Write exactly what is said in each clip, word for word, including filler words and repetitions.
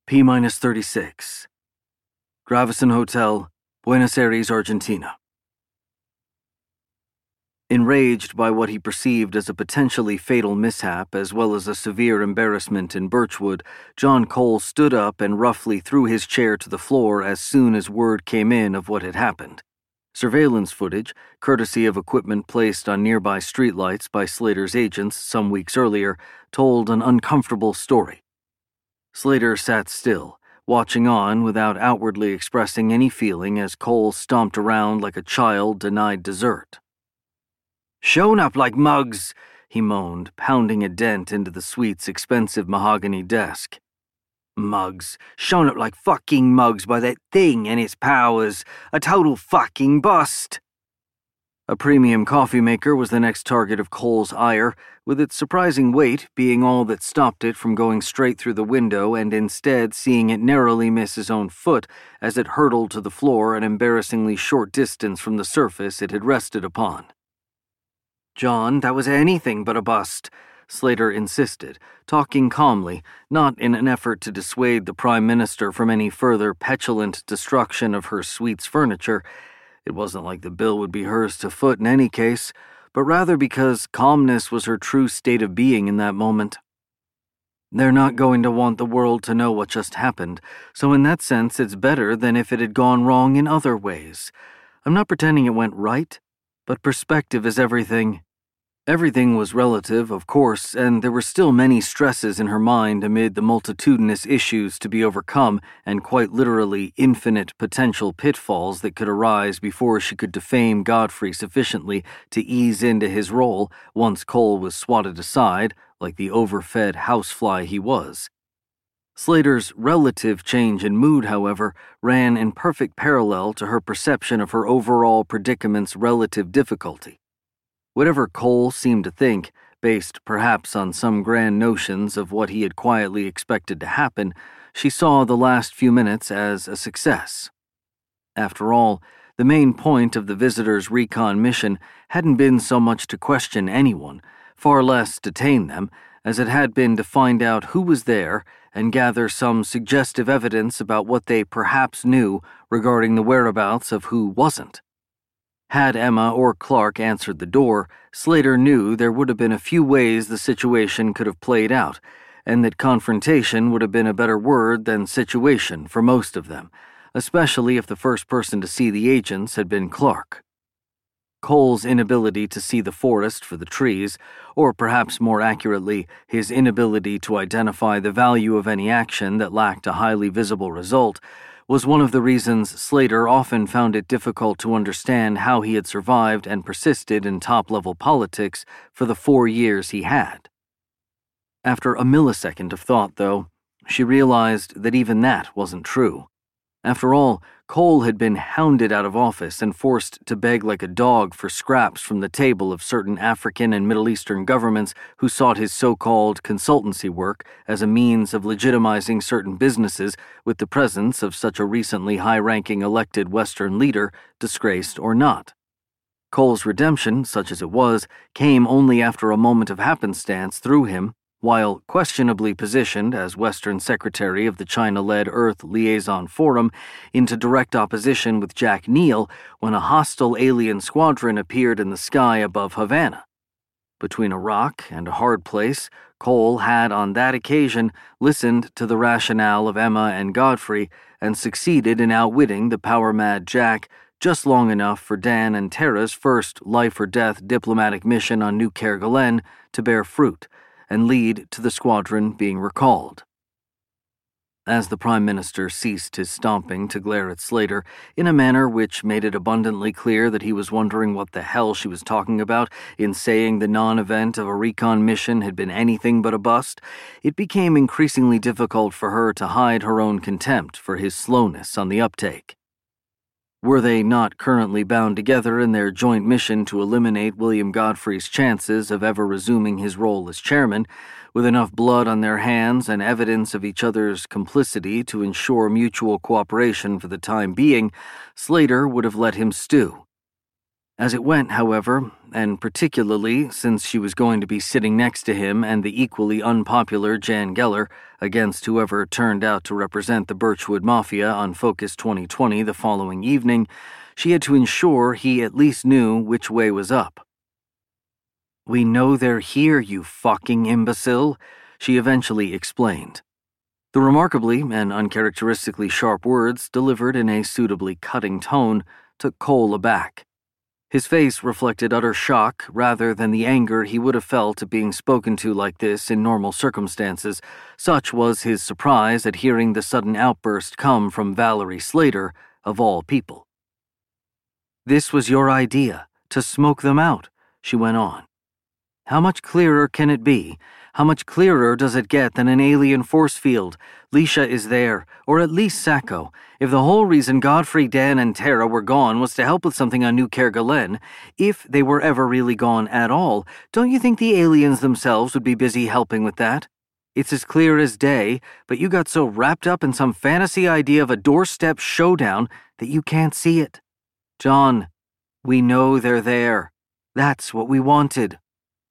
P minus thirty-six. Gravison Hotel, Buenos Aires, Argentina. Enraged by what he perceived as a potentially fatal mishap as well as a severe embarrassment in Birchwood, John Cole stood up and roughly threw his chair to the floor as soon as word came in of what had happened. Surveillance footage, courtesy of equipment placed on nearby streetlights by Slater's agents some weeks earlier, told an uncomfortable story. Slater sat still, watching on without outwardly expressing any feeling as Cole stomped around like a child denied dessert. "Shown up like mugs," he moaned, pounding a dent into the suite's expensive mahogany desk. "Mugs. Shown up like fucking mugs by that thing and its powers. A total fucking bust." A premium coffee maker was the next target of Cole's ire, with its surprising weight being all that stopped it from going straight through the window and instead seeing it narrowly miss his own foot as it hurtled to the floor an embarrassingly short distance from the surface it had rested upon. "John, that was anything but a bust," Slater insisted, talking calmly, not in an effort to dissuade the Prime Minister from any further petulant destruction of her suite's furniture. It wasn't like the bill would be hers to foot in any case, but rather because calmness was her true state of being in that moment. They're not going to want the world to know what just happened, so in that sense it's better than if it had gone wrong in other ways. I'm not pretending it went right, but perspective is everything. Everything was relative, of course, and there were still many stresses in her mind amid the multitudinous issues to be overcome and quite literally infinite potential pitfalls that could arise before she could defame Godfrey sufficiently to ease into his role once Cole was swatted aside, like the overfed housefly he was. Slater's relative change in mood, however, ran in perfect parallel to her perception of her overall predicament's relative difficulty. Whatever Cole seemed to think, based perhaps on some grand notions of what he had quietly expected to happen, she saw the last few minutes as a success. After all, the main point of the visitor's recon mission hadn't been so much to question anyone, far less detain them, as it had been to find out who was there and gather some suggestive evidence about what they perhaps knew regarding the whereabouts of who wasn't. Had Emma or Clark answered the door, Slater knew there would have been a few ways the situation could have played out, and that confrontation would have been a better word than situation for most of them, especially if the first person to see the agents had been Clark. Cole's inability to see the forest for the trees, or perhaps more accurately, his inability to identify the value of any action that lacked a highly visible result, was one of the reasons Slater often found it difficult to understand how he had survived and persisted in top-level politics for the four years he had. After a millisecond of thought, though, she realized that even that wasn't true. After all, Cole had been hounded out of office and forced to beg like a dog for scraps from the table of certain African and Middle Eastern governments who sought his so-called consultancy work as a means of legitimizing certain businesses with the presence of such a recently high-ranking elected Western leader, disgraced or not. Cole's redemption, such as it was, came only after a moment of happenstance threw him, while questionably positioned as Western Secretary of the China-led Earth Liaison Forum, into direct opposition with Jack Neal when a hostile alien squadron appeared in the sky above Havana. Between a rock and a hard place, Cole had on that occasion listened to the rationale of Emma and Godfrey and succeeded in outwitting the power-mad Jack just long enough for Dan and Tara's first life-or-death diplomatic mission on New Kerguelen to bear fruit and lead to the squadron being recalled. As the Prime Minister ceased his stomping to glare at Slater in a manner which made it abundantly clear that he was wondering what the hell she was talking about in saying the non-event of a recon mission had been anything but a bust, it became increasingly difficult for her to hide her own contempt for his slowness on the uptake. Were they not currently bound together in their joint mission to eliminate William Godfrey's chances of ever resuming his role as chairman, with enough blood on their hands and evidence of each other's complicity to ensure mutual cooperation for the time being, Slater would have let him stew. As it went, however, and particularly since she was going to be sitting next to him and the equally unpopular Jan Geller against whoever turned out to represent the Birchwood Mafia on Focus twenty twenty the following evening, she had to ensure he at least knew which way was up. "We know they're here, you fucking imbecile," she eventually explained. The remarkably and uncharacteristically sharp words, delivered in a suitably cutting tone, took Cole aback. His face reflected utter shock rather than the anger he would have felt at being spoken to like this in normal circumstances. Such was his surprise at hearing the sudden outburst come from Valerie Slater, of all people. "This was your idea, to smoke them out," she went on. "How much clearer can it be? How much clearer does it get than an alien force field? Leisha is there, or at least Sacco. If the whole reason Godfrey, Dan, and Tara were gone was to help with something on New Kerguelen, if they were ever really gone at all, don't you think the aliens themselves would be busy helping with that? It's as clear as day, but you got so wrapped up in some fantasy idea of a doorstep showdown that you can't see it. John, we know they're there. That's what we wanted."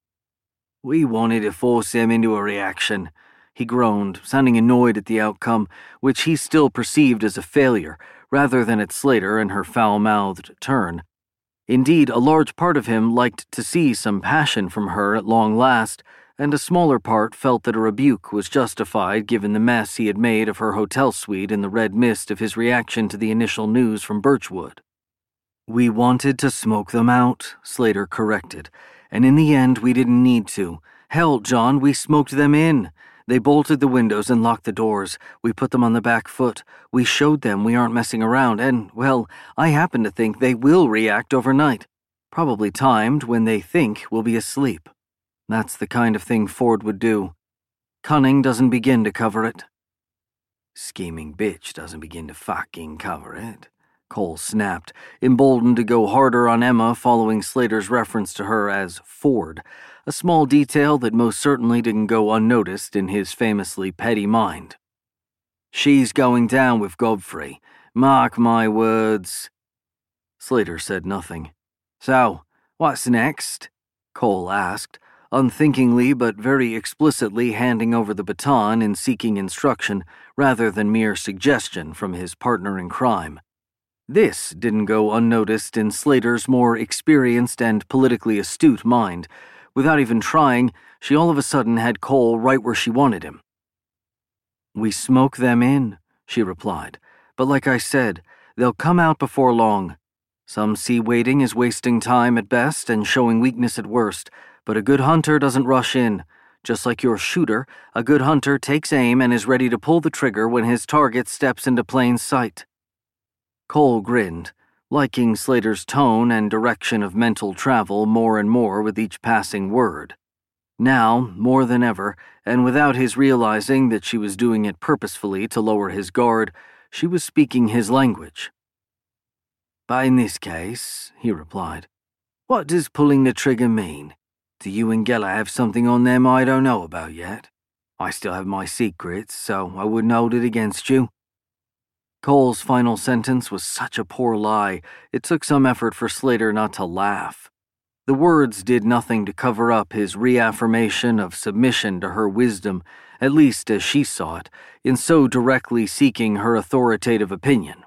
"We wanted to force them into a reaction," he groaned, sounding annoyed at the outcome, which he still perceived as a failure, rather than at Slater and her foul-mouthed turn. Indeed, a large part of him liked to see some passion from her at long last, and a smaller part felt that a rebuke was justified given the mess he had made of her hotel suite in the red mist of his reaction to the initial news from Birchwood. "We wanted to smoke them out," Slater corrected. "And in the end, we didn't need to. Hell, John, we smoked them in. They bolted the windows and locked the doors. We put them on the back foot. We showed them we aren't messing around, and, well, I happen to think they will react overnight. Probably timed when they think we'll be asleep. That's the kind of thing Ford would do. Cunning doesn't begin to cover it." "Scheming bitch doesn't begin to fucking cover it," Cole snapped, emboldened to go harder on Emma following Slater's reference to her as Ford, a small detail that most certainly didn't go unnoticed in his famously petty mind. "She's going down with Godfrey. Mark my words." Slater said nothing. "So, what's next?" Cole asked, unthinkingly but very explicitly handing over the baton in seeking instruction rather than mere suggestion from his partner in crime. This didn't go unnoticed in Slater's more experienced and politically astute mind. Without even trying, she all of a sudden had Cole right where she wanted him. "We smoke them in," she replied. "But like I said, they'll come out before long. Some see waiting as wasting time at best and showing weakness at worst, but a good hunter doesn't rush in. Just like your shooter, a good hunter takes aim and is ready to pull the trigger when his target steps into plain sight." Cole grinned, liking Slater's tone and direction of mental travel more and more with each passing word. Now, more than ever, and without his realizing that she was doing it purposefully to lower his guard, she was speaking his language. "But in this case," he replied, "what does pulling the trigger mean? Do you and Geller have something on them I don't know about yet? I still have my secrets, so I wouldn't hold it against you." Cole's final sentence was such a poor lie, it took some effort for Slater not to laugh. The words did nothing to cover up his reaffirmation of submission to her wisdom, at least as she saw it, in so directly seeking her authoritative opinion.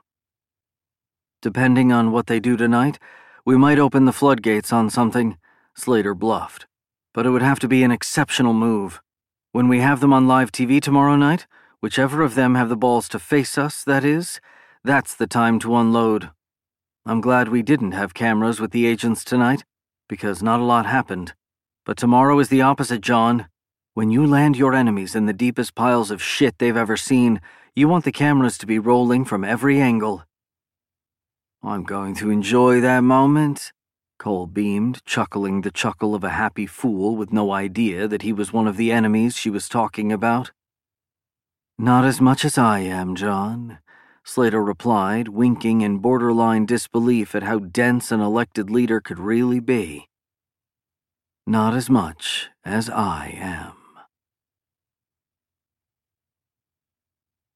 "Depending on what they do tonight, we might open the floodgates on something," Slater bluffed. "But it would have to be an exceptional move. When we have them on live T V tomorrow night, whichever of them have the balls to face us, that is, that's the time to unload. I'm glad we didn't have cameras with the agents tonight, because not a lot happened. But tomorrow is the opposite, John. When you land your enemies in the deepest piles of shit they've ever seen, you want the cameras to be rolling from every angle." "I'm going to enjoy that moment," Cole beamed, chuckling the chuckle of a happy fool with no idea that he was one of the enemies she was talking about. "Not as much as I am, John," Slater replied, winking in borderline disbelief at how dense an elected leader could really be. "Not as much as I am."